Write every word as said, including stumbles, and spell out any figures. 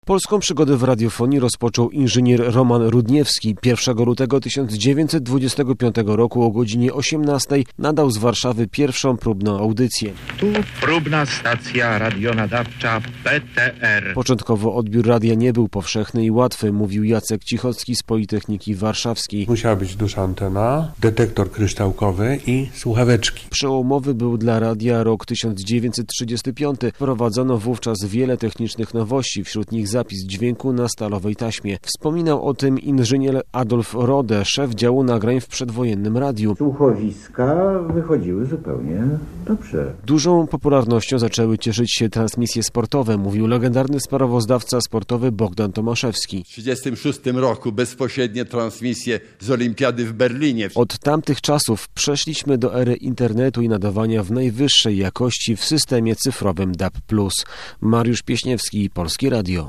Polską przygodę w radiofonii rozpoczął inżynier Roman Rudniewski. pierwszego lutego tysiąc dziewięćset dwudziestego piątego roku o godzinie osiemnastej nadał z Warszawy pierwszą próbną audycję. Tu próbna stacja radionadawcza P T R. Początkowo odbiór radia nie był powszechny i łatwy, mówił Jacek Cichocki z Politechniki Warszawskiej. Musiała być duża antena, detektor kryształkowy i słuchaweczki. Przełomowy był dla radia rok tysiąc dziewięćset trzydziesty piąty. Wprowadzono wówczas wiele technicznych nowości, wśród nich zapis dźwięku na stalowej taśmie. Wspominał o tym inżynier Adolf Rode, szef działu nagrań w przedwojennym radiu. Słuchowiska wychodziły zupełnie dobrze. Dużą popularnością zaczęły cieszyć się transmisje sportowe, mówił legendarny sprawozdawca sportowy Bogdan Tomaszewski. W tysiąc dziewięćset trzydziestym szóstym roku bezpośrednie transmisje z Olimpiady w Berlinie. Od tamtych czasów przeszliśmy do ery internetu i nadawania w najwyższej jakości w systemie cyfrowym D A B plus. Mariusz Pieśniewski, Polskie Radio.